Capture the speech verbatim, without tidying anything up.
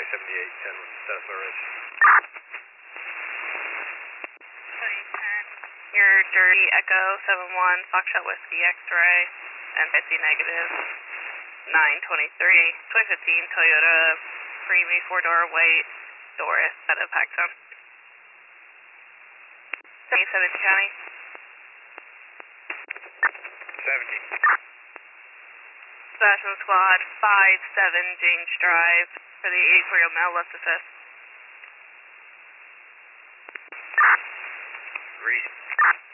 seventy-eight ten Tesla Ridge. Your Dirty Echo seven one Foxtrot Whiskey X-ray and fifty negative nine twenty-three twenty fifteen Toyota Premium four-door white Doris out of Paxton. seventy-seven County. seventeen. Special Squad five seven James Drive for the eighty-four year old male left assist. Reese.